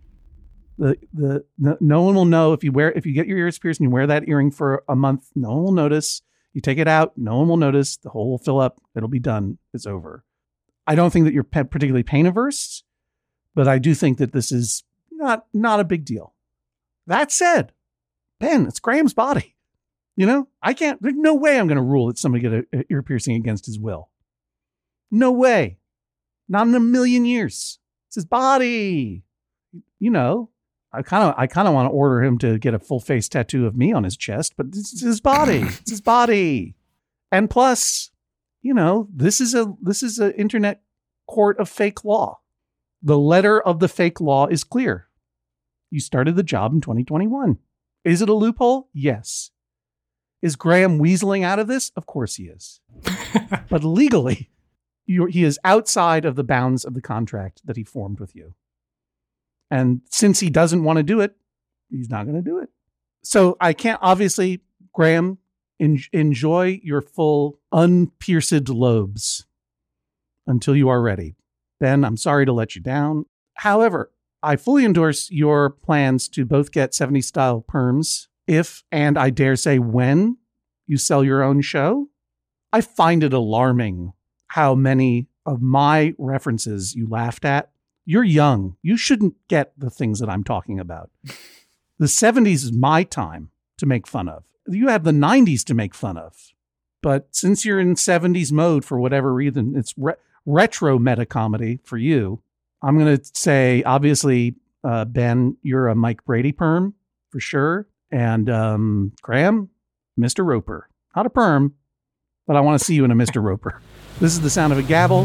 No one will know if you get your ears pierced and you wear that earring for a month. No one will notice. You take it out. No one will notice. The hole will fill up. It'll be done. It's over. I don't think that you're particularly pain averse, but I do think that this is not a big deal. That said, Ben, it's Graham's body. There's no way I'm going to rule that somebody get an ear piercing against his will. No way. Not in a million years. It's his body. I kind of want to order him to get a full face tattoo of me on his chest, but it's his body. It's his body. And plus, this is a internet court of fake law. The letter of the fake law is clear. You started the job in 2021. Is it a loophole? Yes. Is Graham weaseling out of this? Of course he is. But legally, he is outside of the bounds of the contract that he formed with you. And since he doesn't want to do it, he's not going to do it. So I can't, obviously, Graham, enjoy your full unpierced lobes until you are ready. Ben, I'm sorry to let you down. However, I fully endorse your plans to both get 70s style perms if, and I dare say when, you sell your own show. I find it alarming how many of my references you laughed at. You're young. You shouldn't get the things that I'm talking about. The 70s is my time to make fun of. You have the 90s to make fun of. But since you're in 70s mode for whatever reason, it's retro meta comedy for you. I'm going to say, obviously, Ben, you're a Mike Brady perm for sure. And Graham, Mr. Roper. Not a perm, but I want to see you in a Mr. Roper. This is the sound of a gavel.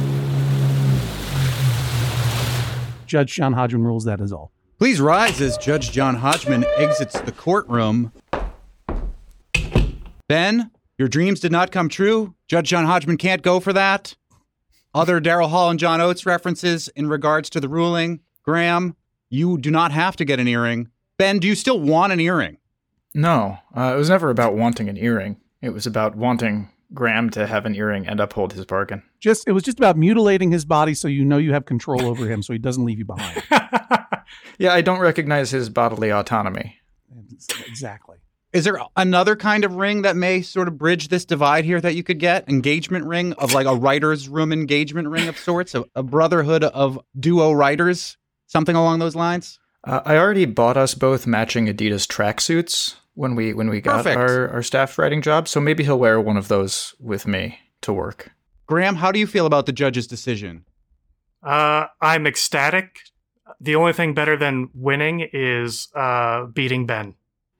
Judge John Hodgman rules, that is all. Please rise as Judge John Hodgman exits the courtroom. Ben, your dreams did not come true. Judge John Hodgman can't go for that. Other Daryl Hall and John Oates references in regards to the ruling. Graham, you do not have to get an earring. Ben, do you still want an earring? No, it was never about wanting an earring. It was about wanting Graham to have an earring and uphold his bargain. It was just about mutilating his body so you have control over him so he doesn't leave you behind. Yeah, I don't recognize his bodily autonomy. Exactly. Is there another kind of ring that may sort of bridge this divide here that you could get? Engagement ring of like a writer's room engagement ring of sorts? A brotherhood of duo writers? Something along those lines? I already bought us both matching Adidas tracksuits when we got Perfect. our staff writing job. So maybe he'll wear one of those with me to work. Graham, how do you feel about the judge's decision? I'm ecstatic. The only thing better than winning is beating Ben.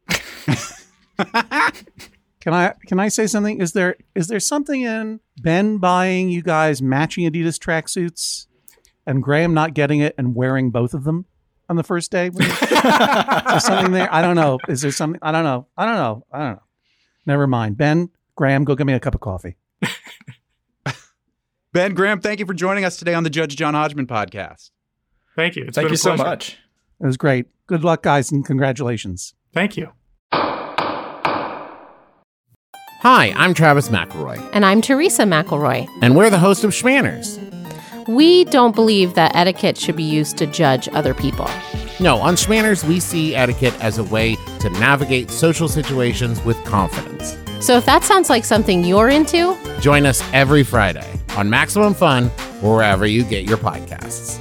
Can I say something? Is there something in Ben buying you guys matching Adidas tracksuits and Graham not getting it and wearing both of them on the first day? Is there something there? I don't know. Is there something? I don't know. Never mind. Ben, Graham, go get me a cup of coffee. Ben, Graham, thank you for joining us today on the Judge John Hodgman podcast. Thank you. Thank Thank you so much. It was great. Good luck, guys, and congratulations. Thank you. Hi, I'm Travis McElroy, And I'm Teresa McElroy. and we're the host of Schmanners. We don't believe that etiquette should be used to judge other people. No, on Schmanners, we see etiquette as a way to navigate social situations with confidence. So if that sounds like something you're into, Join us every Friday on Maximum Fun or wherever you get your podcasts.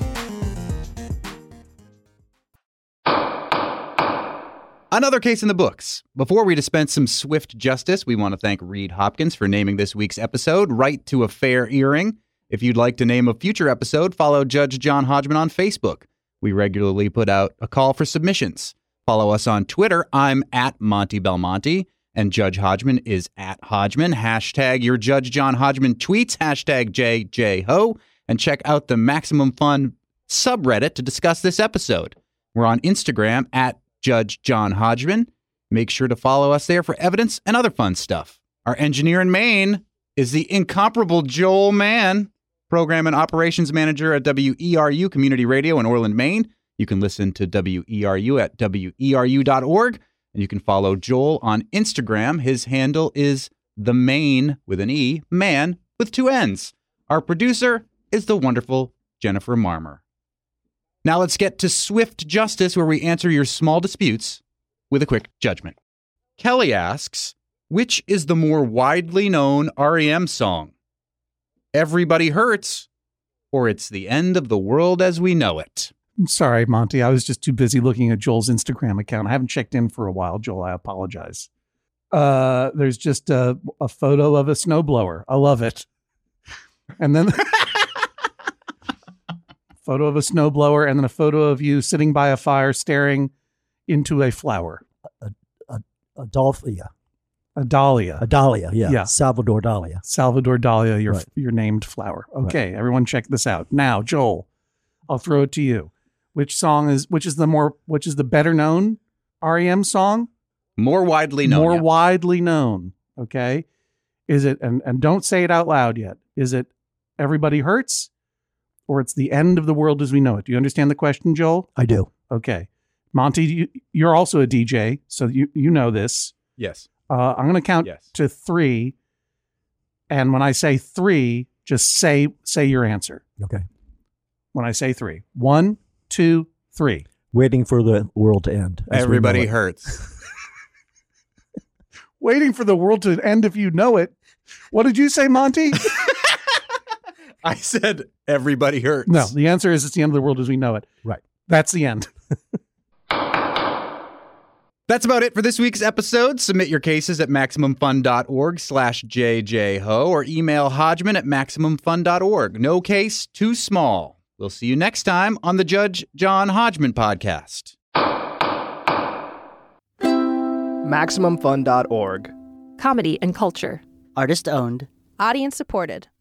Another case in the books. Before we dispense some swift justice, we want to thank Reed Hopkins for naming this week's episode Right to a Fair Earring. If you'd like to name a future episode, follow Judge John Hodgman on Facebook. We regularly put out a call for submissions. Follow us on Twitter. I'm at Monty Belmonte, and Judge Hodgman is at Hodgman. Hashtag your Judge John Hodgman tweets, hashtag JJHo, and check out the Maximum Fun subreddit to discuss this episode. We're on Instagram at Judge John Hodgman. Make sure to follow us there for evidence and other fun stuff. Our engineer in Maine is the incomparable Joel Mann, program and operations manager at WERU Community Radio in Orland, Maine. You can listen to WERU at WERU.org, and you can follow Joel on Instagram. His handle is the Maine with an E, man with two N's. Our producer is the wonderful Jennifer Marmer. Now let's get to swift justice, where we answer your small disputes with a quick judgment. Kelly asks, which is the more widely known REM song? Everybody Hurts, or It's the End of the World as We Know It? I'm sorry, Monty. I was just too busy looking at Joel's Instagram account. I haven't checked in for a while, Joel. I apologize. There's just a photo of a snowblower. I love it. And then photo of a snowblower, and then a photo of you sitting by a fire staring into a flower. A dahlia. A dahlia. A dahlia, yeah. Yeah. Salvador Dahlia. Salvador Dahlia, your Right. your named flower. Okay, everyone check this out. Now, Joel, I'll throw it to you. Which is the better known REM song? More widely known. More yeah. widely known. Okay. Is it, and don't say it out loud yet. Is it Everybody Hurts, or It's the End of the World as We Know It? Do you understand the question, Joel? I do. Okay. Monty, you're also a DJ, so you know this. Yes. I'm going to count Yes. to 3. And when I say 3, just say your answer. Okay. When I say 3. 1, 2, 3. Waiting for the world to end. as we know Everybody it. Hurts. Waiting for the world to end if you know it. What did you say, Monty? I said Everybody Hurts. No, the answer is It's the End of the World as We Know It. Right. That's the end. That's about it for this week's episode. Submit your cases at MaximumFun.org/JJHo or email Hodgman at MaximumFun.org. No case too small. We'll see you next time on the Judge John Hodgman podcast. MaximumFun.org. Comedy and culture. Artist owned. Audience supported.